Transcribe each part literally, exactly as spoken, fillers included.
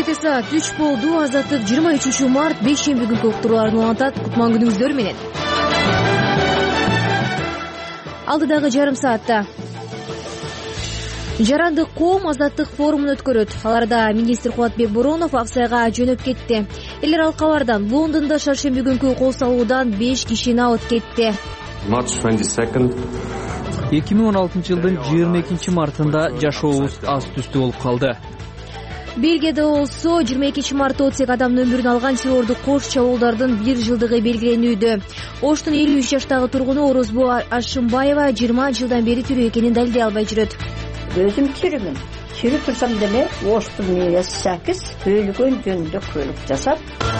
Кечээки саат үч болду. Азаттык жыйырма үчүнчү март бейшемби күнкү уктурууларын улантат. Кутман күнүңүздөр менен. Алдыдагы жарым саатта Жарандык коом азаттык форумун өткөрөт. Аларда министр Кубатбек Боронов Аксайга жөнөп кетти. Элер ал кабардан Лондондо шаршемби күнкү кол салуудан беш кишини алып кетти. эки миң он алтынчы жылдын жыйырма экинчи мартында жашообуз аз түстүү болуп калды. Бельгияда болсо жыйырма экинчи мартта отуз эки адамдын өмүрүн алган террордук кош чабуулдардын бир жылдыгы белгиленүүдө. Оштун элүү үч жаштагы тургуну Орозбу Ашымбаева жыйырма жылдан бери тирүү экенин далилдей албай жүрөт. Өзүм тирүмүн. Тирүү турсам деле Оштун мээси сакиз өлгөн жөнүндө көлүк жасап.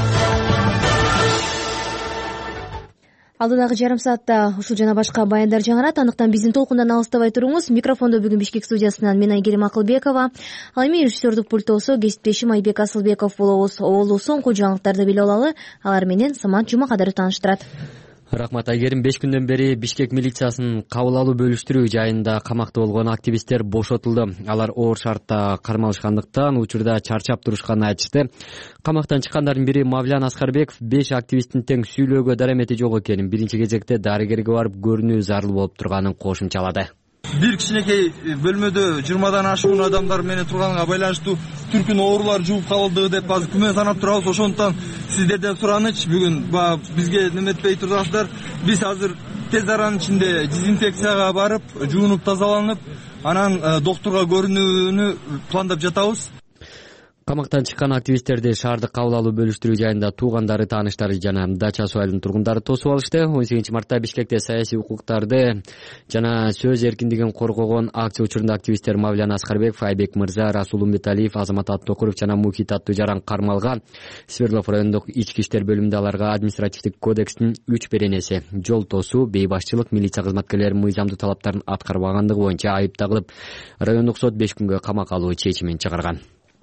Алдыдагы жарым саатта ушул жана башка баяндар жаңырат. Андыктан биздин толкундан алыстабай туруңуз. Микрофондо бүгүн Бишкек студиясынан мен Айгерим Акылбекова. Ал эми режиссердук пульттосо кесиптешим Айбек Асылбеков болобуз. Оолу соңку жаңылыктарды билип алалы. Алар менен Самат Жумакадыров тааныштырат. Рахмат Айгерим. Беш күндөн бери Бишкек милициясынын кабыл алуу бөлүштүрүү жайында камакта болгон активисттер бошотулду. Алар оор шартта кармалышкандыктан учурда чарчап турушканын айтышты. Камактан чыккандардын бири Мавлян Аскарбеков беш активисттин тең сүйлөөгө дарамети жок экенин, биринчи кезекте дарыгерге барып көрүнүү зарыл болуп турганын кошумчалады. Бир кичинекей бөлмөдө жыйырмадан ашуун адамдар менен турганга байланыштуу түркүн оорулар жууп калды деп азыр күмөн санап турабыз. Ошондуктан сиздерден сураныч, бүгүн бизге неметпей турасыздар. Биз азыр тез аранын ичинде дезинфекцияга барып, жуунуп тазаланып, анан доктурга көрүнүүнү пландап жатабыз. Камактан чыккан активисттерди шаардык кабыл алуу бөлүштүрүү жайында туугандары, тааныштары жана Дача суу айылынын тургундары тосуп алышты. он сегизинчи мартта Бишкекте саясий укуктарды жана сөз эркиндигин коргогон акция учурунда активисттер Мавлян Аскарбеков, Айбек Мырза, Расул Умбеталиев, Азамат Аттокуров жана Мухит аттуу жаран кармалган. Свердлов райондук ички иштер бөлүмүндө аларга административдик кодекстин үч беренеси — жол тосуу, бейбашчылык, милиция кызматкерлеринин мыйзамдуу талаптарын аткарбагандыгы боюнча айып тагылып, райондук сот беш күнгө камакка алуу чечимин чыгарган.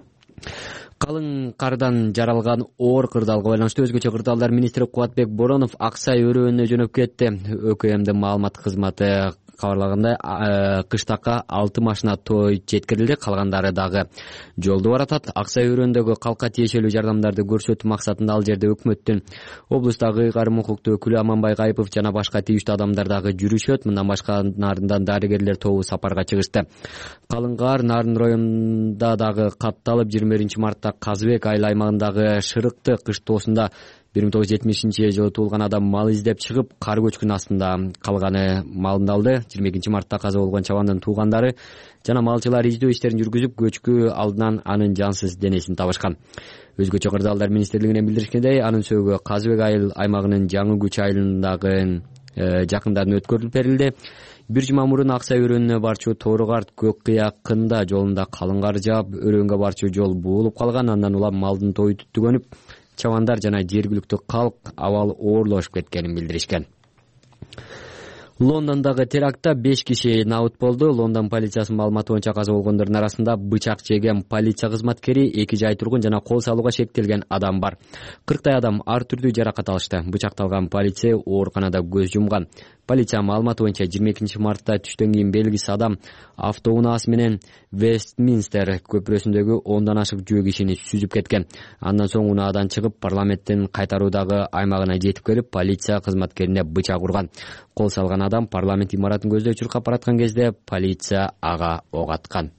Калың кардан жаралган оор кырдаалга байланыштуу өзгөчө кырдаалдар министри Кубатбек Боронов Аксай өрөөнүнө жөнөп кетти. ӨКМдин маалымат кызматы кабарлагандай, кыштакка алты машина той жеткирилди, калгандары дагы жолду баратат. Аксай өрөөндөгү калкка тиешелүү жардамдарды көрсөтүү максатында ал жерде өкмөттүн облустагы ыйгарым укуктуу өкүлү Аманбай Гайыпов жана башка тийиштүү адамдар дагы жүрүшөт. Мындан башка нарындан дарыгерлер тобу сапарга чыгышты. Калың кар Нарын районунда дагы катталып, жыйырма биринчи мартта Казыбек айыл аймагындагы Шырыкты кыш тоосунда бир миң тогуз жүз жетимишинчи жылы туулган адам мал издеп чыгып, кар көчкүнүн астында калганы маалымдалды. жыйырма экинчи мартта каза болгон чабандын туугандары жана малчылар издөө иштерин жүргүзүп, көчкү алдынан анын жансыз денесин табышкан. Өзгөчө кырдаалдар министрлигинен билдиришкендей, анын сөөгү Казыбек айыл аймагынын Жаңы Күч айылындагы жакындарына өткөрүлүп берилди. Бир жума мурун Аксай өрөөнүнө барчу Тору-Карт Көк Кыя Кында жолунда калың кар жаап, өрөөнгө барчу жол буулуп калган. Андан улам малдын тою түтүгөнүп, чабандар жана жергиликтүү калк абал оорлошуп кеткенин билдиришкен. Лондондогу терактта беш киши набыт болду. Лондон полициясынын маалыматы боюнча каза болгондордун арасында бычак жеген полиция кызматкери, эки жай тургун жана кол салууга шектелген адам бар. кырктай адам ар түрдүү жаракат алышты. Бычакталган полицей ооруканада көз жумган. Полиция маалыматы боюнча жыйырма экинчи мартта түштөн кийин белгисиз адам автоунаасы менен Вестминстер көпүрөсүндөгү ондон ашык жөө кишини сүзүп кеткен. Андан соң унаадан чыгып, парламенттин кайтаруудагы аймагына жетип келип, полиция кызматкерине бычак урган. Кол салган адам парламент имаратын көздөй чуркап бараткан кезде полиция ага ок аткан.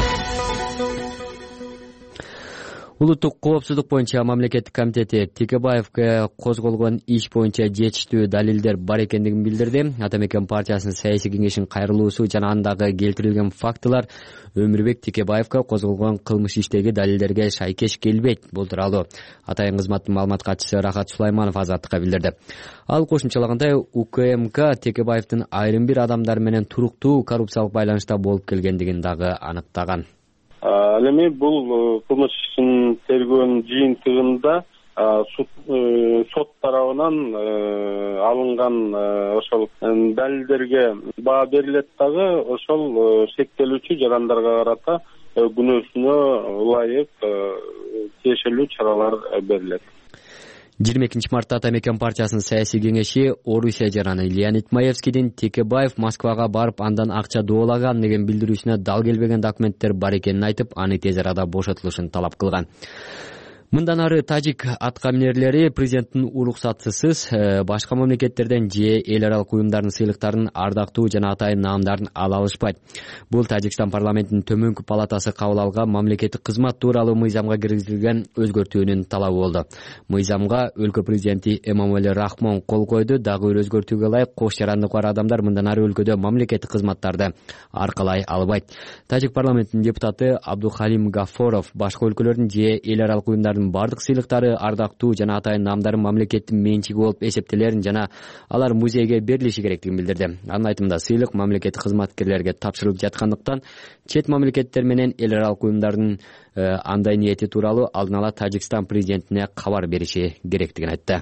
Улуттук коопсуздук боюнча мамлекеттик комитети Текебаевге козголгон иш боюнча жетиштүү далилдер бар экендигин билдирди. Атамекен партиясынын саясий кеңешинин кайрылуусу жана андагы келтирилген фактылар Өмүрбек Текебаевге козголгон кылмыш иштеги далилдерге шайкеш келбейт. Бул тууралуу Атайын кызматтын маалымат катчысы Рахат Сулайманов Азаттыкка билдирди. Ал кошумчалагандай, УКМК Текебаевдин айрым бир адамдар менен туруктуу коррупциялык байланышта болуп келгендигин дагы аныктаган. Ал эми бул кылмыш ишин тергөөнүн жыйынтыгында сот тарабынан алынган ошол далилдерге баа берилет дагы, ошол шектелүүчү жарандарга карата күнөөсүнө ылайык тиешелүү чаралар берилет. жыйырма экинчи мартта ата мекен партиясынын саясий кеңеши Орусия жараны Леонид Маевскийдин Текебаев Москвага барып андан акча дубалаган деген билдирүүсүнө дал келбеген документтер бар экенин айтып, аны тез арада бошотулушун талап кылган. Мындан ары тажик аткаминерлери президенттин уруксатысыз башка мамлекеттерден же эл аралык уюмдардын сыйлыктарын ардактуу жана атайын наамдарын ала алышпайт. Бул Тажикстан парламентинин төмөнкү палатасы кабыл алган мамлекеттик кызмат тууралуу мыйзамга киргизилген өзгөртүүнүн талабы болду. Мыйзамга өлкө президенти Эмомали Рахмон кол койду. Дагы бир өзгөртүүгө ылайык кош жарандык бар адамдар мындан ары өлкөдө мамлекеттик кызматтарды аркалай албайт. Тажик парламентинин депутаты Абдухалим Гафоров башка өлкөлөрдүн же эл аралык уюмдардын бардык сыйлыктары ардактуу жана атайын наамдарын мамлекеттин менчиги болуп эсептелерин жана алар музейге берилиши керектигин билдирди. Анын айтымында сыйлык мамлекеттик кызматкерлерге тапшырылып жаткандыктан чет мамлекеттер менен эл аралык уюмдардын андай ниети тууралуу алдын ала Тажикстан президентине кабар бериши керектигин айтты.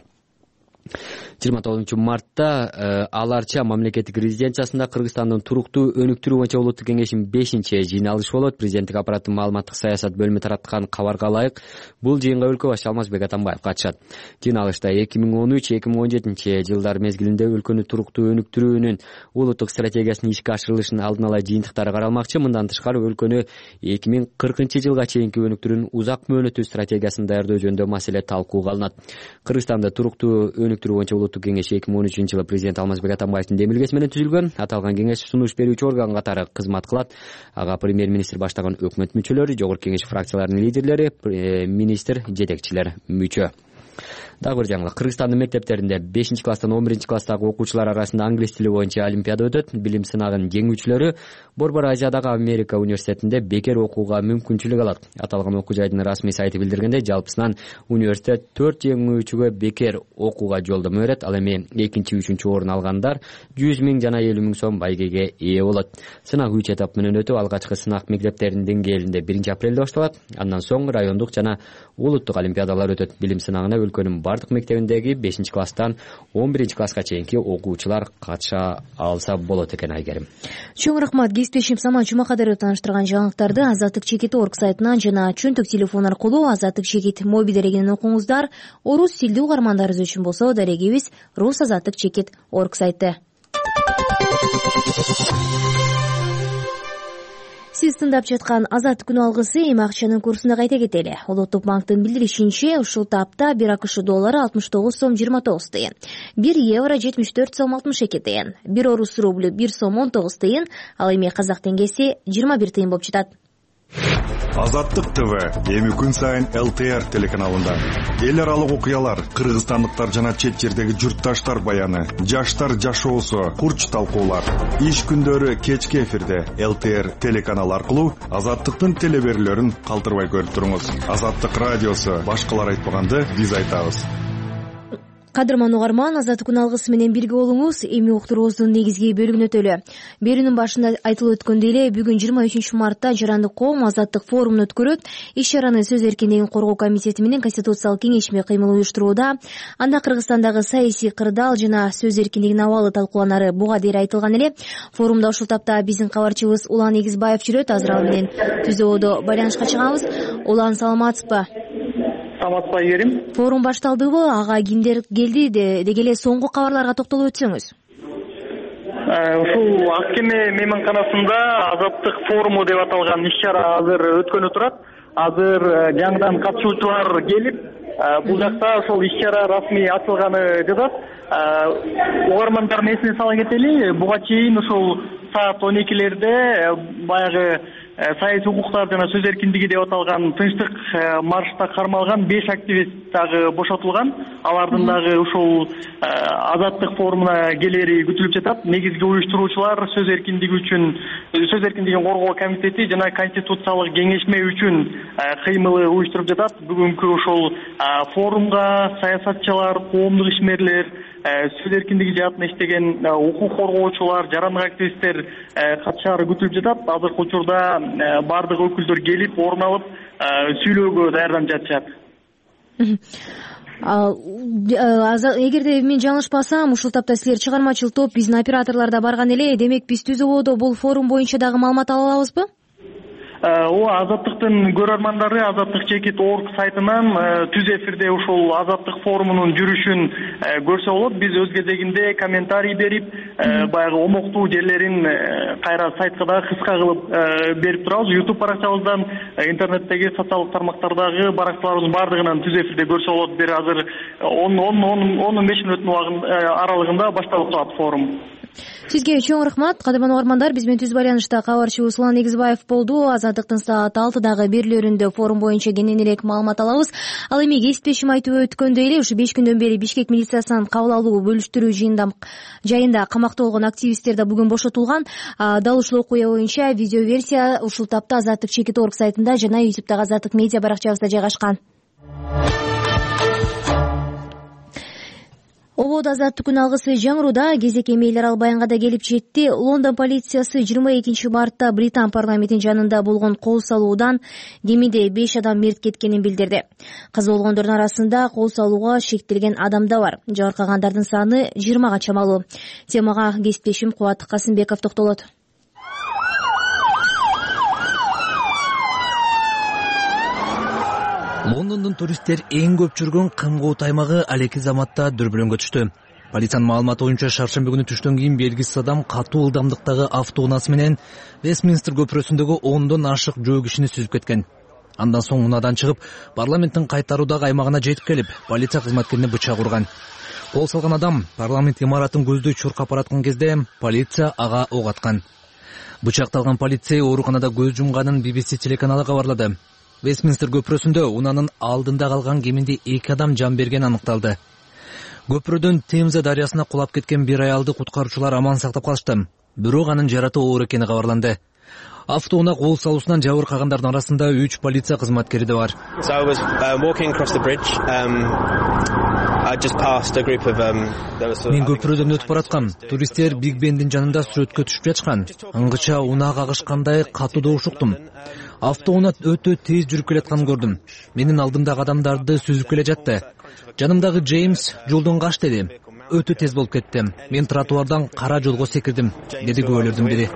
жыйырма тогузунчу мартта аларча мамлекеттик резиденциясында Кыргызстандын туруктуу өнүктүрүү боюнча улуттук кеңешинин бешинчи жыйналышы болот. Президенттик аппараттын маалыматтык саясат бөлүмү тараткан кабарга ылайык бул жыйынга өлкө башчысы Алмазбек Атамбаев катышат. Жыйналышта эки миң он үч эки миң он жетинчи жылдар мезгилинде өлкөнү туруктуу өнүктүрүүнүн улуттук стратегиясынын ишке ашырылышынын алдын ала жыйынтыктары каралмакчы. Мындан тышкары өлкөнү эки миң кыркынчы жылга чейинки өнүктүрүүнүн узак мөөнөттүү стратегиясын даярдоо жөнүндө маселе талкууга алынат. Кыргызстанда туруктуу өнүктүрүү боюнча улуттук кеңеш эки миң он үчүнчү жылы президент Алмазбек Атамбаевдин демилгеси менен түзүлгөн. Аталган кеңеш сунуш берүүчү орган катары кызмат кылат. Ага премьер-министр баштаган өкмөт мүчөлөрү, жогорку кеңеш фракцияларынын лидерлери, министр, жетекчилер мүчө. Дагы бир жаңылык. Кыргызстандын мектептеринде бешинчи класстан он биринчи класстагы окуучулар арасында англис тили боюнча олимпиада өтөт. Билим сынагынын жеңүүчүлөрү Борбор Азиядагы Америка университетинде бекер окууга мүмкүнчүлүк алат. Аталган окуу жайдын расмий сайты билдиргендей, жалпысынан университет төрт жеңүүчүгө бекер окууга жолдомо берет. Ал эми экинчи, үчүнчү орун алгандар жүз миң жана элүү миң сом байгеге ээ болот. Сынак үч этап менен өтүп, алгачкы сынак мектептердин деңгээлинде биринчи апрелде башталат. Андан соң райондук жана улуттук олимпиадалар өтөт. Билим сынагына өлкөнүн бардык мектебиндеги бешинчи класстан он биринчи класска чейинки окуучулар катыша алса болот экен. Айгерим. Чоң рахмат. Кесиптешим Самат Жумакадыров тааныштырган жаңылыктарды Азаттык чекит орг сайтынан жана чөнтөк телефон аркылуу Азаттык чекит моби дарегинен окуңуздар. Орус тилдүү угармандарыбыз үчүн болсо дарегибиз рус азаттык чекит орг сайты. Сиз тыңдап жаткан Азаттык күн алгысы эми акчанын курсуна кайта кетели. Улуттук банктын билдиришинче, ушул тапта бир АКШ доллары алтымыш тогуз сом жыйырма тогуз тыйын, бир евро жетимиш төрт сом алтымыш эки тыйын, бир орус рублю бир сом он тогуз тыйын, ал эми казак теңгеси жыйырма бир тыйын болуп жатат. Азаттык ТВ эми күн сайын эл тэ эр телеканалында эл аралык окуялар, кыргызстандыктар жана чет жердеги журтташтар баяны, жаштар жашоосу, курч талкуулар. Иш күндөрү кечки эфирде эл тэ эр телеканалы аркылуу Азаттыктын телеберүүлөрүн калтырбай көрүп туруңуз. Азаттык радиосу, башкалар айтпаганды биз айтабыз. Кадырман угарман, Азаттык күн алгысы менен бирге болуңуз. Эми уктуруубуздун негизги бөлүгүнө өтөлү. Берүүнүн башында айтылып өткөндөй эле, бүгүн жыйырма үчүнчү мартта Жарандык коом азаттык форумун өткөрөт. Иш чараны сөз эркиндигин коргоо комитети менен Конституциялык кеңешме кыймыл уюштурууда. Анда Кыргызстандагы саясий кырдаал жана сөз эркиндигинин абалы талкууланары буга дейин айтылган эле. Форумда ушул тапта биздин кабарчыбыз Улан Эгизбаев жүрөт. Азыр ал менен түздөөдө байланышка чыгабыз. Улан, саламатсызбы? Саламатсызбы, Айгерим. Форум башталдыбы? Ага кимдер келди? Деги эле соңку кабарларга токтолуп өтсөңүз. Ушул ак кеме мейманканасында Азаттык форуму деп аталган иш-чара азыр өткөнү турат. Азыр жаңыдан катышуучулар келип, бул жакта ошол иш-чара расмий ачылганы жатат. Угармандардын эсине сала кетели, буга чейин ошол саат он экилерде баягы саясий укуктар жана сөз эркиндиги деп аталган тынчтык маршта кармалган беш активист дагы бошотулган. Алардын дагы ушул Азаттык форумуна келери күтүлүп жатат. Негизги уюштуруучулар сөз эркиндиги үчүн, сөз эркиндигин коргоо комитети жана Конституциялык кеңешме үчүн кыймылы уюштуруп жатат. Бүгүнкү ушул форумга саясатчылар, коомдук ишмерлер, сөз эркиндиги жаатында иштеген укук коргоочулар, жарандык активисттер катышаары күтүлүп жатат. Азыркы учурда бардык өкүлдөр келип, орун алып, сүйлөөгө даярданып жатышат. Эгерде мен жаңылышпасам, ушул тапта силер чыгармачыл топ, биздин операторлар да барган эле. Демек биз түзүүдө бул форум боюнча дагы маалымат ала алабызбы? ооба, Азаттыктын көрөрмандары Азаттык чекит точка орг сайтынан түз эфирде ушул Азаттык форумунун жүрүшүн көрсө болот. Биз өз кезегинде комментарий берип, баягы омоктуу жерлерин кайра сайтка да кыска кылып берип турабыз. YouTube баракчабыздан, интернеттеги социалдык тармактардагы баракчаларыбыздын баардыгынан түз эфирде көрсө болот. Бир азыр он беш мүнөттүн аралыгында башталып турат форум. Сизге чоң рахмат. Кадырман угармандар, биз менен түз байланышта кабарчы Услан Эгизбаев болду. Азаттыктын саат алтыдагы берүүлөрүндө форум боюнча кененирээк маалымат алабыз. Ал эми кесиптешим айтып өткөндөй эле ушу беш күндөн бери Бишкек милициясынын кабыл алуу бөлүштүрүү жайында камакта болгон активисттер да бүгүн бошотулган. Дал ушул окуя боюнча видео версия ушул тапта Азаттык чекит точка орг сайтында жана ютубтагы Азаттык медиа баракчабызда жайгашкан. Ободо Азаттыктын алгысы жаңырууда кезек эмейлер ал баянга да келип жетти. Лондон полициясы жыйырма экинчи мартта Британ парламентинин жанында болгон кол салуудан кеминде беш адам мерт кеткенин билдирди. Каза болгондордун арасында кол салууга шектелген адам да бар. Жабыркагандардын саны жыйырмага чамалуу. Темага кесиптешим Кубат Касымбеков токтолот. Лондондун туристтер эң көп жүргөн кымгоот аймагы алеки заматта дүрбөлөңгө түштү. Полициянын маалыматы боюнча шаршемби күнү түштөн кийин белгисиз адам катуу ылдамдыктагы автоунаасы менен Вестминстер көпүрөсүндөгү ондон ашык жөө кишини сүзүп кеткен. Андан соң унаадан чыгып, парламенттин кайтаруудагы аймагына жетип келип, полиция кызматкерине бычак урган. Кол салган адам парламент имаратын көздөй чуркап бараткан кезде полиция ага ок аткан. Бычакталган полицей ооруканада көз жумганын би би си телеканалы кабарлады. Вестминстер көпүрөсүндө унаанын алдында калган кеминде эки адам жан берген аныкталды. Көпүрөдөн Темза дарыясына кулап кеткен бир аялды куткаруучулар аман сактап калышты. Бирок анын жараты оор экени кабарланды. Автоунаа кол салуусунан жабыркагандардын арасында үч полиция кызматкери да бар. Мен көпүрөдөн өтүп бараткам. Туристтер Биг Бендин жанында сүрөткө түшүп жатышкан. Аңгыча унаа кагышкандай катуу ушуктум. Автоунаа өтө тез жүрүп келатканын көрдүм. Менин алдымдагы адамдарды сүзүп келе жатты. Жанымдагы Джеймс жолдон каш деди. Өтө тез болуп кетти. Мен тротуардан кара жолго секирдим, деди күбөлөрдүн бири.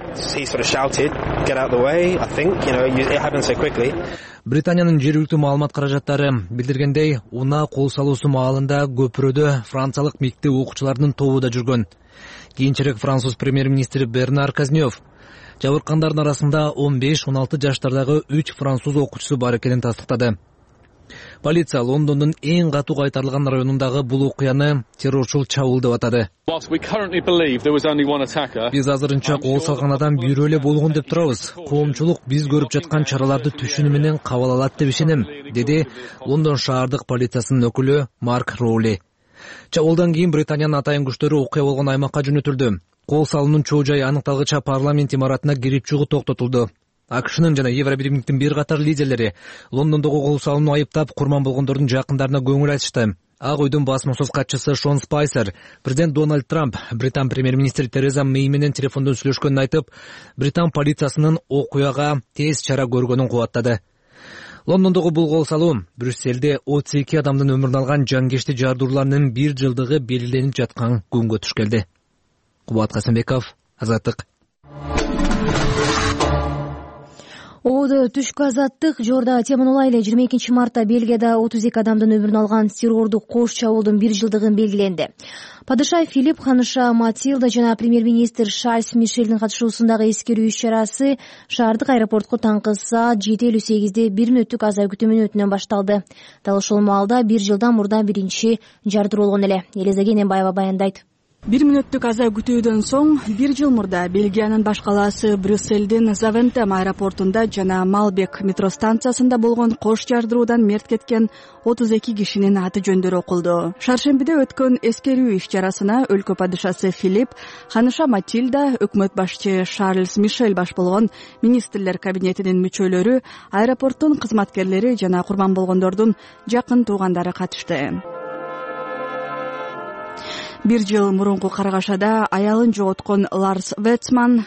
Британиянын жергиликтүү маалымат каражаттары билдиргендей, унаа кол салуусу маалында көпүрөдө франциялык мектеп окуучуларынын тобу да жүргөн. Кийинчерээк француз премьер-министри Бернар Казнёв жабыркандардын арасында он беш он алты жаштардагы үч француз окуучусу бар экенин тастыктады. Полиция Лондондун эң катуу кайтарылган районундагы бул окуяны террорчул чабуул деп атады. Биз азырынча кол салган адам бирөө эле болгон деп турабыз. Коомчулук биз көрүп жаткан чараларды түшүнүү менен кабыл алат деп ишенем, деди Лондон шаардык полициясынын өкүлү Марк Роули. Чабуулдан кийин Британиянын атайын күчтөрү окуя болгон аймакка жөнөтүлдү. Кол салуунун чоо жайы аныкталгыча парламент имаратына кирип чыгуу токтотулду. АКШнын жана Евробиримдиктин бир катар лидерлери Лондондогу кол салууну айыптап, курман болгондордун жакындарына көңүл айтышты. Ак үйдүн басма-сөз катчысы Шон Спайсер президент Дональд Трамп Британ премьер-министри Тереза Мэй менен телефондон сүйлөшкөнүн айтып, Британ полициясынын окуяга тез чара көргөнүн кубаттады. Лондондогу бул кол салуу Брюсселде отуз эки адамдын өмүрүн алган жангечти жардууларынын бир жылдыгы белгиленип жаткан күнгө туш келди. Кубат Касымбеков, Азаттык. Ободо түшкү Азаттык жорда теманы улайлы жыйырма экинчи мартта Бельгияда отуз эки адамдын өмүрүн алган террордук кош чабуулдун бир жылдыгын белгиленди. Падыша Филипп, ханыша Матилда жана премьер-министр Шарльз Мишелдин катышуусундагы эскерүү иш-чарасы шаардык аэропортко таңкы саат жети элүү сегизде бир мүнөттүк аза күтүү мүнөтүнөн башталды. Дал ошол маалда бир жылдан мурда биринчи жардыруу болгон эле. Элиза Кененбаева баяндайт. Бир мүнөттүк аза күтүүдөн соң бир жыл мурда Бельгиянын баш калаасы Брюсселдин Завентем аэропортунда жана Малбек метро станциясында болгон кош жардыруудан мерт кеткен отуз эки кишинин аты жөндөрү окулду. Шаршембиде өткөн эскерүү иш-чарасына өлкө падышасы Филипп, ханыша Матилда, өкмөт башчы Шарльз Мишель баш болгон министрлер кабинетинин мүчөлөрү, аэропорттун кызматкерлери жана курман болгондордун жакын туугандары катышты. Бир жыл мурунку каргашада аялын жоготкон Ларс Ветсман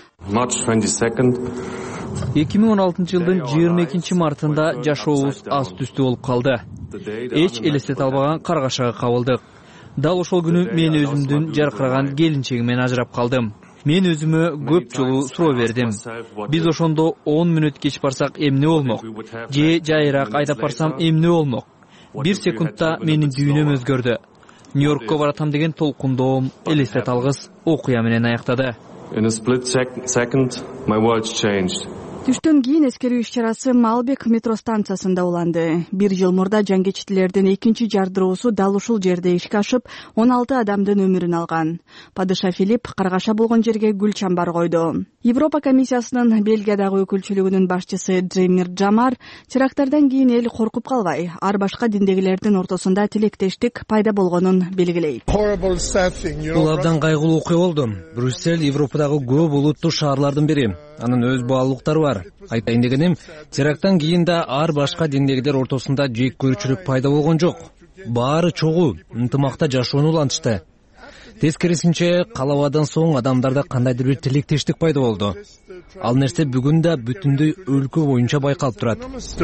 эки миң он алтынчы жылдын жыйырма экинчи мартында жашообуз аз түстүү болуп калды. Эч элестете албаган каргашага кабылдык. Дал ошол күнү мен өзүмдүн жаркыраган келинчегимен ажырап калдым. Мен өзүмө көп жолу суроо бердим. Биз ошондо он мүнөт кеч барсак эмне болмок? Же жайыраак айдап барсам эмне болмок? Бир секундта менин дүйнөм өзгөрдү. Нью-Йоркко баратам деген толкундоом элестет алгыс окуя менен аяктады. In a split second, my world changed. Түштөн кийин эскерүү иш-чарасы Малбек метро станциясында уланды. Бир жыл мурда жангечтилердин экинчи жардыруусу дал ушул жерде ишке ашып, он алты адамдын өмүрүн алган. Падыша Филипп каргаша болгон жерге гүл чамбар койду. Европа комиссиясынын Бельгиядагы өкүлчүлүгүнүн башчысы Джеймир Джамар теракттардан кийин эл коркуп калбай, ар башка диндегилердин ортосунда тилектештик пайда болгонун белгилейт. Бул абдан кайгылуу окуя болду. Брюссель Европадагы көп улуттуу шаарлардын бири. Анын өз баалуулуктары бар. Айтайын дегеним, теракттан кийин да ар башка диндегилер ортосунда жек көрүүчүлүк пайда болгон жок. Баары чогуу, ынтымакта жашоону улантышты. Тескерисинче, калабадан соң адамдарда кандайдыр бир тилектештик пайда болду. Ал нерсе бүгүн да бүтүндөй өлкө боюнча байкалып турат.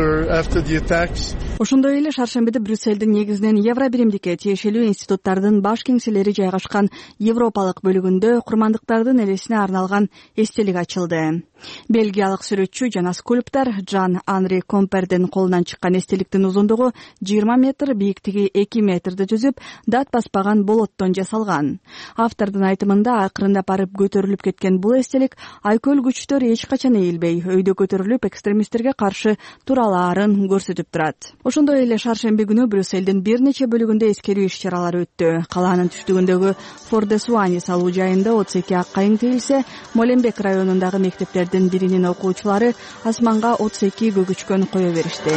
Ошондой эле шаршембиде Брюссельдин негизинен евро биримдикке тиешелүү институттардын баш кеңселери жайгашкан европалык бөлүгүндө курмандыктардын элесине арналган эстелик ачылды. Бельгиялык сүрөтчү жана скульптор Жан Анри Компердин колунан чыккан эстеликтин узундугу жыйырма метр, бийиктиги эки метрди түзүп, дат баспаган болоттон жасалган. Автордун айтымында акырындап барып көтөрүлүп кеткен бул эстелик айкөл күчтөр эч качан эйлбей, өйдө көтөрүлүп экстремисттерге каршы туралаарын көрсөтүп турат. Ошондой эле шаршемби күнү Брюссельдин бир нече бөлүгүндө эскерүү иш-чаралары өттү. Калаанын түштүгүндөгү Фордесуани салуу жайында отуз эки ак кайың тигилсе, Моленбек районундагы мектептердин биринин окуучулары асманга отуз эки көгүчкөн кое беришти.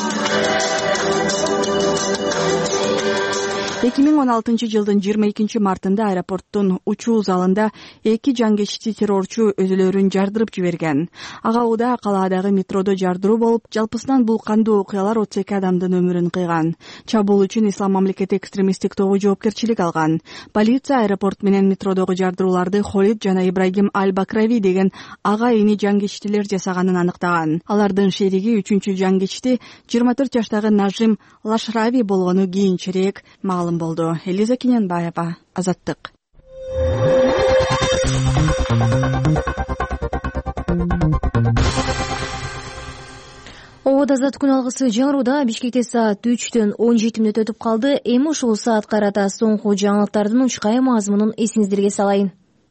эки миң он алтынчы жылдын жыйырма экинчи мартында аэропорттун учуу залында эки жангечти террорчу өзүлөрүн жардырып жиберген. Ага уда калаадагы метродо жардыруу болуп, жалпысынан бул кандуу окуялар отуз эки адамдын өмүрүн кыйган. Чабуул үчүн Ислам мамлекети экстремисттик тобу жоопкерчилик алган. Полиция аэропорт менен метродогу жардырууларды Холид жана Ибрагим Аль-Бакрави деген ага ини жангечтилер жасаганын аныктаган. Алардын шериги үчүнчү жангечти жыйырма төрт жаштагы Нажим Лашрави болгону кийинчерээк маалым болду. Элиза Киненбаева, Азаттык. Ободо азаттык күн алгысы жаңырууда Бишкекте саат үчтөн он жети мүнөт өтүп калды. Эми ушул саат карата соңку жаңылыктардын учкай мазмунун эсиңиздерге салайын.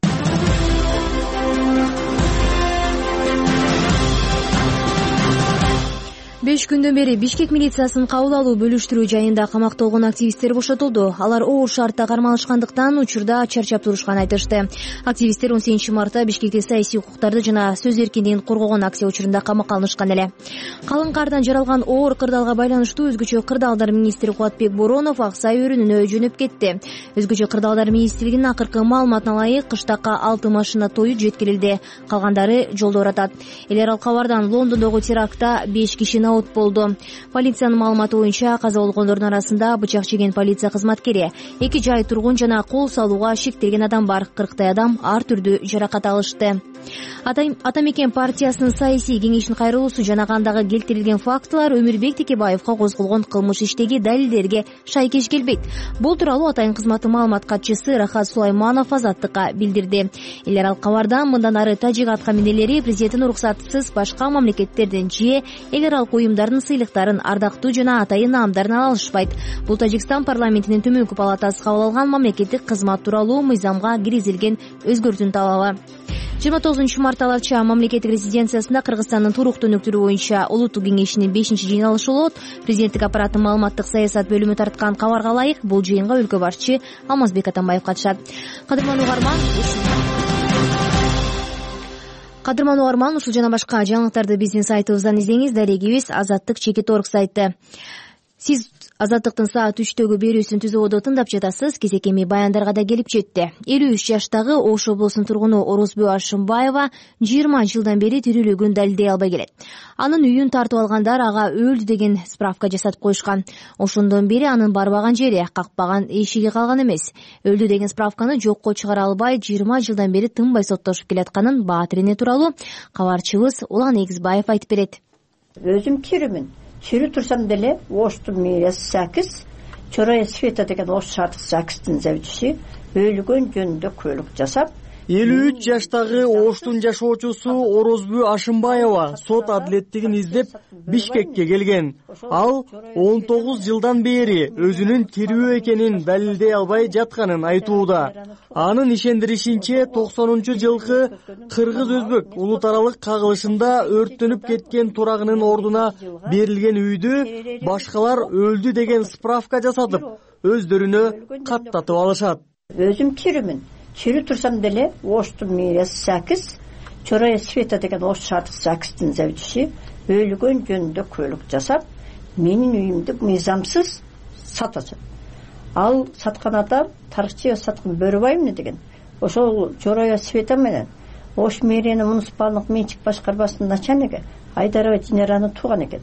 Беш күндөн бери Бишкек милициясынын кабыл алуу бөлүштүрүү жайында камакта болгон активисттер бошотулду. Алар оор шартта кармалышкандыктан учурда чарчап турушканын айтышты. Активисттер он сегизинчи мартта Бишкекте саясий укуктарды жана сөз эркиндигин коргогон акция учурунда камакка алынышкан эле. Калың кардан жаралган оор кырдаалга байланыштуу өзгөчө кырдаалдар министри Кубатбек Боронов Ак Сай өрүнүнө жөнөп кетти. Өзгөчө кырдаалдар министрлигинин акыркы маалыматына ылайык кыштакка алты машина тою жеткирилди. Калгандары жолдо баратат. Эл аралык кабардан Лондондогу терактта беш киши болду. Полициянын маалыматы боюнча каза болгондордун арасында бычак жеген полиция кызматкери, эки жай тургун жана кол салууга шектелген адам бар. кырктай адам ар түрдүү жаракат алышты. Атамекен партиясынын саясий кеңешинин кайрылуусу жана андагы келтирилген фактылар Өмүрбек Текебаевга козголгон кылмыш иштеги далилдерге шайкеш келбейт. Бул тууралуу Атайын кызматы маалымат катчысы Рахат Сулайманов Азаттыкка билдирди. Эл аралык кабарда мындан ары тажик атка минелери президенттин уруксатысыз башка мамлекеттерден же эл аралык уюмдардын сыйлыктарын, ардактуу жана атайын наамдарын ала алышпайт. Бул Тажикстан парламентинин төмөнкү палатасы кабыл алган мамлекеттик кызмат тууралуу мыйзамга киргизилген өзгөртүүнүн талабы. жыйырма тогузунчу март мамлекеттик резиденциясында Кыргызстандын туруктуу өнүктүрүү боюнча улуттук кеңешинин бешинчи жыйналышы болот. Президенттик аппараттын маалыматтык саясат бөлүмү тарткан кабарга ылайык бул жыйынга өлкө башчы Алмазбек Атамбаев катышат. Кадырман угарман Кадырман угарман ушул жана башка жаңылыктарды биздин сайтыбыздан издеңиз. Дарегибиз Азаттык чекит орг сайты. Сиз Азаттыктын саат үчтөгү берүүсүн түзүүдө тыңдап жатасыз. Кезек эми баяндарга да келип жетти. элүү үч жаштагы Ош облусунун тургуну Орозбөө Ашымбаева жыйырма жылдан бери тирүүлүгүн далилдей албай келет. Анын үйүн тартып алгандар ага өлдү деген справка жасатып коюшкан. Ошондон бери анын барбаган жери, какпаган эшиги калган эмес. Өлдү деген справканы жокко чыгара албай жыйырма жылдан бери тынбай соттошуп келатканын баатирине тууралуу кабарчыбыз Улан Эгизбаев айтып берет. Өзүм тирүмүн. Тирүү турсам деле Оштун мэриясы Сакис, Чорая Света деген Ош шаардык Сакистин заведчиси өлгөн жөнүндө көлүк жасап, элүү үч жаштагы Оштун жашоочусу Орозбү Ашымбаева сот адилеттигин издеп Бишкекке келген. Ал он тогуз жылдан бери өзүнүн тирүү экенин далилдей албай жатканын айтууда. Анын ишендиришинче токсонунчу жылкы кыргыз-өзбек улут аралык кагылышында өрттөнүп кеткен турагынын ордуна берилген үйдү башкалар өлдү деген справка жасатып, өздөрүнө каттатып алышат. Өзүм тирүүмүн. Тирүү турсам деле Оштун мэриясы Сакис, Чорая Света деген Ош шаардык Сакистин заведующий өлгөн жөнүндө күбөлүк жасап, менин үйүмдү мыйзамсыз сатат. Ал саткан адам тарыхчы саткан Бөрөбаевна деген. Ошол Чорая Света менен Ош мэриянын муниципалдык менчик башкармасынын начальниги Айдарова Динараны тууган экен.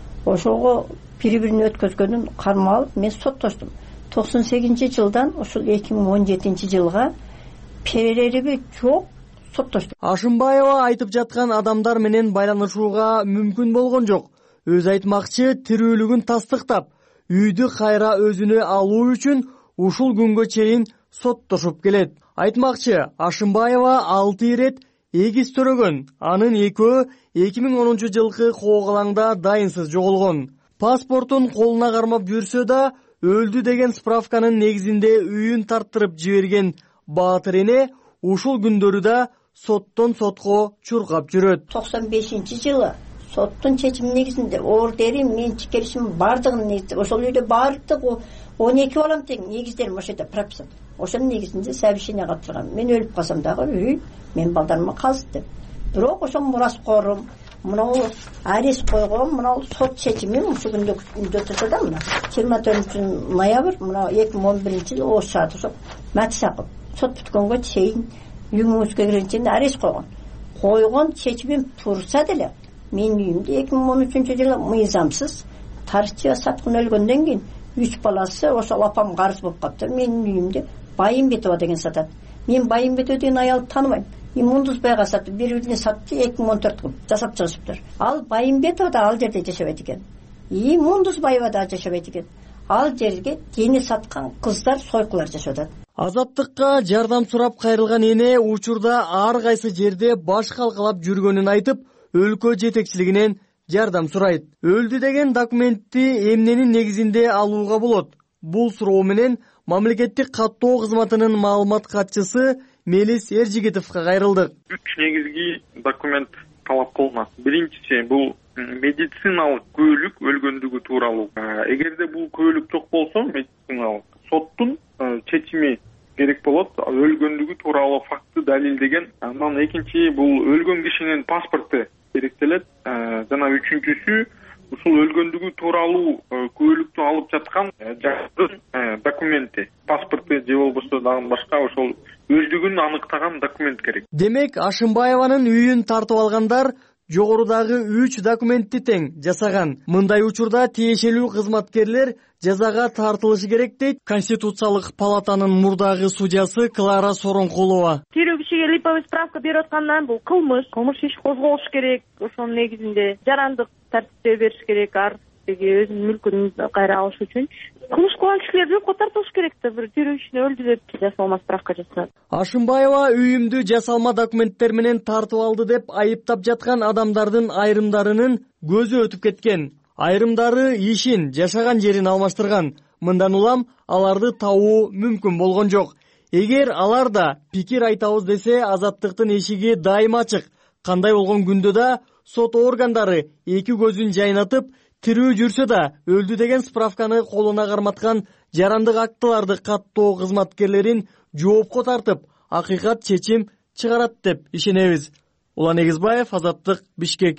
Ошого бири-бирин өткөзгөнүн кармап алып мен соттоштум. токсон сегизинчи жылдан ошол эки миң он жетинчи жылга перереби жок соттоштум. Ашымбаева айтып жаткан адамдар менен байланышууга мүмкүн болгон жок. Өз айтмакчы тирүүлүгүн тастыктап, үйдү кайра өзүнө алуу үчүн ушул күнгө чейин соттошуп келет. Айтмакчы Ашымбаева алты ирет эгиз төрөгөн, анын экөө эки миң онунчу жылкы коогалаңда дайынсыз жоголгон. Паспортун колуна кармап жүрсө да өлдү деген справканын негизинде үйүн тарттырып жиберген Баатыр эне ушул күндөрү да соттон сотко чуркап жүрөт. токсон бешинчи жылы соттун чечими негизинде ордери менчик келишим бардыгын негизде ошол үйдө бардык он эки балам тең негиздерим ошол жерде прописан. Ошонун негизинде совещание катышкан. Мен өлүп калсам дагы үй мен балдарыма калсын деп. Бирок ошол мураскорум мынау арест койгон, мынау сот чечими ушул күндө үйдө турса да мына жыйырма төртүнчү ноябрь мына эки миң он биринчи жылы Ош шаардык сот Матисаков сот бүткөнгө чейин үйүңүзгө киргенге чейин арест койгон. Койгон чечимим турса деле менин үйүмдү эки миң он үчүнчү жылы мыйзамсыз тарыхчы саткын өлгөндөн кийин үч баласы ошол апам карыз болуп калыптыр. Менин үйүмдү Байымбетова деген сатат. Мен Байымбетова деген аялды тааныбайм. Мундузбайга сатып, бири-бирине сатты эки миң он төрткү жасап чыгышыптыр. Ал Байымбетова да ал жерде жашабайт экен. И Мундузбаева да жашабайт экен. Ал жерге дене саткан кыздар, сойкулар жашап атат. Азаттыкка жардам сурап кайрылган эне учурда ар кайсы жерде баш калкалап жүргөнүн айтып, өлкө жетекчилигинен жардам сурайт. Өлдү деген документти эмненин негизинде алууга болот? Бул суроо менен мамлекеттик каттоо кызматынын маалымат катчысы Мелис Эржигитовго кайрылдык. Үч негизги документ талап кылынат. Биринчиси бул медициналык күбөлүк өлгөндүгү тууралуу. Эгерде бул күбөлүк жок болсо, медициналык соттун чечими керек болот. Өлгөндүгү тууралуу факты далилдеген. Андан экинчи бул өлгөн кишинин паспорту керектелет. Жана үчүнчүсү ушул өлгөндүгү тууралуу күбөлүктү алып жаткан жаштын документи, паспорту же болбосо дагы башка ошол өлдүгүн аныктаган документ керек. Демек, Ашымбаеванын үйүн тартып алгандар жогорудагы үч документти тең жасаган. Мындай учурда тиешелүү кызматкерлер жазага тартылышы керек дейт Конституциялык палатанын мурдагы судьясы Клара Соронкулова. Тирүү кишиге липовый справка берип аткандан бул кылмыш, кылмыш иш козголуш керек. Ошонун негизинде жарандык тартипте бериш керек, ар бирге өзүнүн мүлкүн кайра алыш үчүн. Кылмыш кылган кишилер жокко тартылыш керек да, бир тирүү кишини өлдү деп жасалма справка жасап. Ашымбаева үйүмдү жасалма документтер менен тартып алды деп айыптап жаткан адамдардын айрымдарынын көзү өтүп кеткен. Айрымдары ишин, жашаган жерин алмаштырган. Мындан улам аларды табуу мүмкүн болгон жок. Эгер алар да пикир айтабыз десе, Азаттыктын эшиги дайыма ачык. Кандай болгон күндө да сот органдары эки көзүн жайнатып, тирүү жүрсө да өлдү деген справканы колуна карматкан жарандык актыларды каттоо кызматкерлерин жоопко тартып, акыйкат чечим чыгарат деп ишенебиз. Улан Эгизбаев, Азаттык, Бишкек.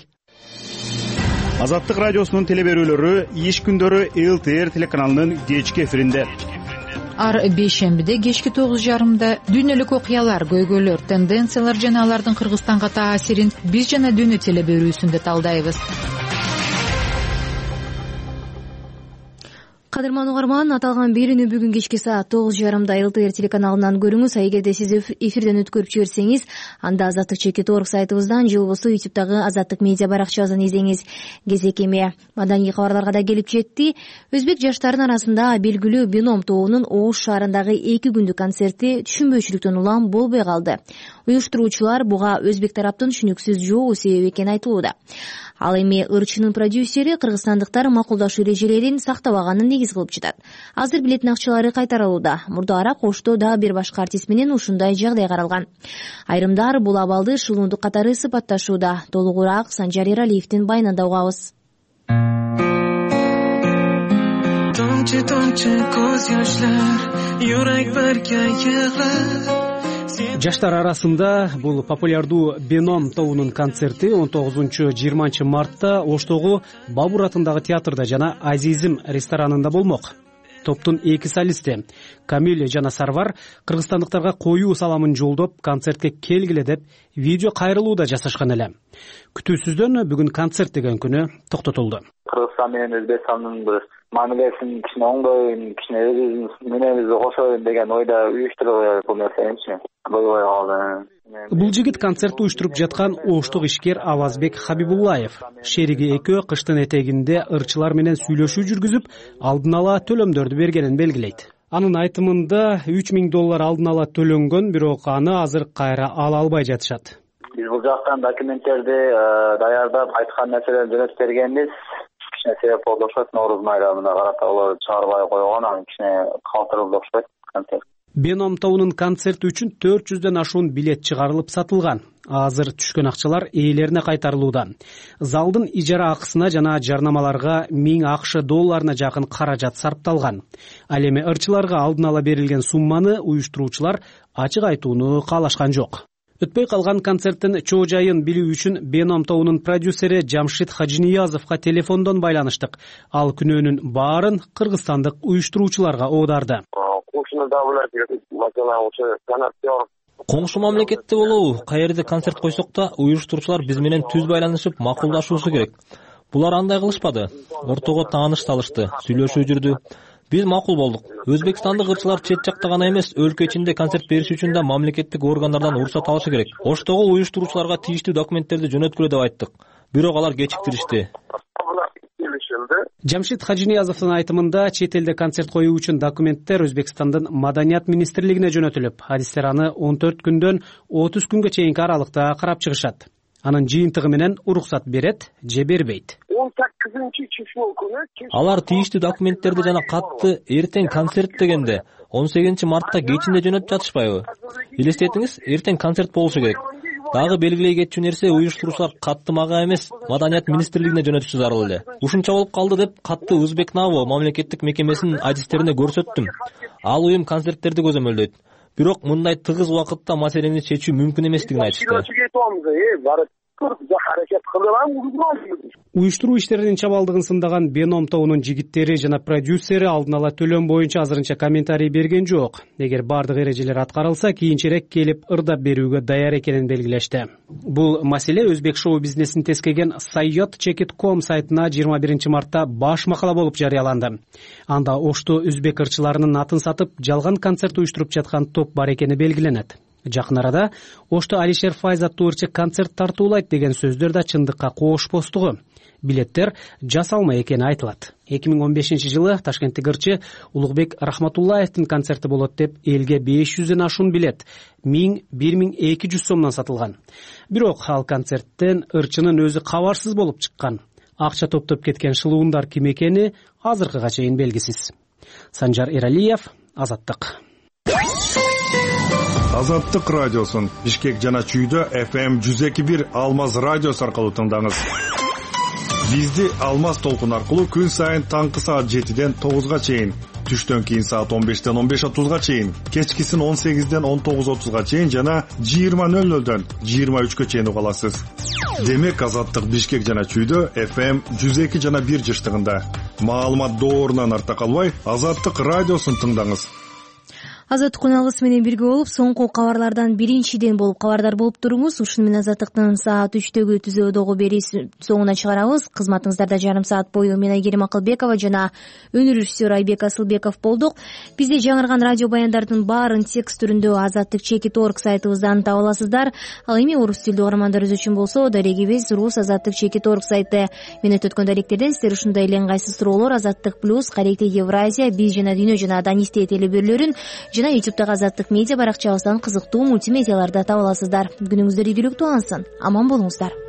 Азаттык радиосунун телеберүүлөрү иш күндөрү эл ти эр телеканалынын кечки эфиринде. Ар бейшембиде кечки тогуз жарымда дүйнөлүк окуялар, көйгөйлөр, тенденциялар жана алардын Кыргызстанга таасирин биз жана дүйнө телеберүүсүндө талдайбыз. Кадырман угарман, аталган берүүнү бүгүн кечки саат тогуз жарымда эл тэ эр телеканалынан көрүңүз. А эгерде сиз эфирден өткөрүп жиберсеңиз, анда азаттык чекит орг сайтыбыздан же болбосо ютубтагы азаттык медиа баракчабыздан излеңиз. Кезек эме маданий кабарларга да келип жетти. Өзбек жаштарынын арасында белгилүү Бином тобунун Ош шаарындагы эки күндүк концерти түшүнбөйчүлүктөн улам болбой калды. Уюштуруучулар буга өзбек тараптын түшүнүксүз жообу себеп экени айтылууда. Ал эми ырчынын продюсери кыргызстандыктар макулдашуу эрежелерин сактабаганын негиз кылып жатат. Азыр билеттин акчалары кайтарылууда. Мурдараак Ошто дагы бир башка артист менен ушундай жагдай каралган. Айрымдар бул абалды шылуундук катары сыпатташууда. Толугураак Санжар Эралиевдин байынан угабыз. Жаштар арасында бул популярдуу Бином тобунун концерти он тогузунчу жыйырманчы мартта Оштогу Бабур атындагы театрда жана Азизим ресторанында болмок. Топтун эки солисти Камиль жана Сарвар кыргызстандыктарга коюу саламын жолдоп, концертке келгиле деп видео кайрылууда жасашкан эле. Күтүүсүздөн бүгүн концерт деген күнү токтотулду. Кыргызстан менен Өзбекстандын бир мамилесин кичине оңдойн, кичине өзүбүздүн менебизди кошоюн деген ойдо уюштуруп бул нерсени болбой калды. Бул жигит концерт уюштуруп жаткан оштук ишкер Авазбек Хабибуллаев. Шериги экөө кыштын этегинде ырчылар менен сүйлөшүү жүргүзүп, алдын ала төлөмдөрдү бергенин белгилейт. Анын айтымында үч миң доллар алдын ала төлөнгөн, бирок аны азыр кайра ала албай жатышат. Биз бул жактан документтерди даярдап, айткан нерселерди жөнөтүп бергенбиз. Кичине себеп болду окшойт, Нооруз майрамына карата алар чыгарбай койгон, анан кичине калтырылды окшойт концерт. Бином тобунун концерти үчүн төрт жүздөн ашуун билет чыгарылып сатылган. Азыр түшкөн акчалар ээлерине кайтарылууда. Залдын ижара акысына жана жарнамаларга миң АКШ долларына жакын каражат сарпталган. Ал эми ырчыларга алдын ала берилген сумманы уюштуруучулар ачык айтууну каалашкан жок. Өтпөй калган концерттин чоо жайын билүү үчүн Бином тобунун продюсери Жамшит Хажиниязовго телефондон байланыштык. Ал күнөөнүн баарын кыргызстандык уюштуруучуларга оодарды. Коңшу мамлекетте болобу, каерде концерт койсок да уюштуруучулар биз менен түз байланышып макулдашуусу керек. Булар андай кылышпады. Ортого тааныш салышты, сүйлөшүү жүрдү. Биз макул болдук. Өзбекстандык ырчылар чет жакта гана эмес, өлкө ичинде концерт бериш үчүн да мамлекеттик органдардан уруксат алышы керек. Оштогу уюштуруучуларга тийиштүү документтерди жөнөткүлө деп айттык. Бирок алар кечиктиришти. Жамшит Хажиниязовдун айтымында чет элде концерт коюу үчүн документтер Өзбекстандын Маданият министрлигине жөнөтүлүп, адистер аны он төрт күндөн отуз күнгө чейинки аралыкта карап чыгышат. Анын жыйынтыгы менен уруксат берет же бербейт. Алар тийиштүү документтерди жана катты эртең концерт дегенде он сегизинчи мартта кечинде жөнөтүп жатышпайбы? Элестетиңиз, эртең концерт болушу керек. Дагы белгилей кетчү нерсе, уюштуруучулар катты мага эмес, Маданият министрлигине жөнөтүшү зарыл эле. Ушунча болуп калды деп катты Узбекнаво мамлекеттик мекемесинин адистерине көрсөттүм. Ал уюм концерттерди көзөмөлдөйт. Бирок мындай тыгыз убакытта маселени чечүү мүмкүн эместигин айтышты. Уюштуруу иштеринин чабалдыгын сындаган Бином тобунун жигиттери жана продюсери алдын ала төлөм боюнча азырынча комментарий берген жок. Эгер бардык эрежелер аткарылса, кийинчерээк келип ырдап берүүгө даяр экенин белгилешти. Бул маселе өзбек шоу бизнесин тескеген сайот чекит точка ком сайтына жыйырма биринчи мартта баш макала болуп жарыяланды. Анда Ошто өзбек ырчыларынын атын сатып, жалган концерт уюштуруп жаткан топ бар экени белгиленет. Жакын арада Ошто Алишер Файз аттуу ырчы концерт тартуулайт деген сөздөр да чындыкка коошпостугу. Билеттер жасалма экени айтылат. эки миң он бешинчи жылы Ташкенттик ырчы Улукбек Рахматуллаевдин концерти болот деп элге беш жүздөн ашуун билет миң бир миң эки жүз сомдон сатылган. Бирок ал концерттен ырчынын өзү кабарсыз болуп чыккан. Акча топтоп кеткен шылуундар ким экени азыркыга чейин белгисиз. Санжар Эралиев, Азаттык. Азаттык радиосун Бишкек жана Чүйдө эф эм жүз эки бир Алмаз радиосу аркылуу тыңдаңыз. Бизди Алмаз толкун аркылуу күн сайын таңкы саат жетиден тогузга чейин, түштөн кийин саат он бештен он беш отузга чейин, кечкисин он сегизден он тогуз отузга чейин жана жыйырма нөл нөлдөн жыйырма үчкө чейин уга аласыз. Демек Азаттык Бишкек жана Чүйдө эф эм жүз эки жана бир жыштыгында. Маалымат доорунан арта калбай, Азаттык радиосун тыңдаңыз. азаттык күн алгысы менен бирге болуп соңку кабарлардан биринчиден болуп кабардар болуп туруңуз. Ушуну менен азаттыктын саат үчтөгү түзөөдөгү берүүсүн соңуна чыгарабыз. Кызматыңыздарда жарым саат бою мен Айгерим Акылбекова жана өнөр режиссеру Айбек Асылбеков болдук. Бизде жаңырган радио баяндардын баарын текст түрүндө азаттык чекит точка орг сайтыбыздан таба аласыздар. Ал эми орус тилдүү угармандарыбыз үчүн болсо дарегибиз рус азаттык чекит точка орг сайты. Менет өткөн даректерден сиздер ушундай эле ыңгайсыз суроолор азаттык плюс, Карейте Евразия, биз жана дүйнө жана Данисте телебөрүлөрүн жана ютубтагы азаттык медиа баракчабыздан кызыктуу мультимедиаларды таба аласыздар. Күнүңүздөр ийгиликтүү алынсын. Аман болуңуздар.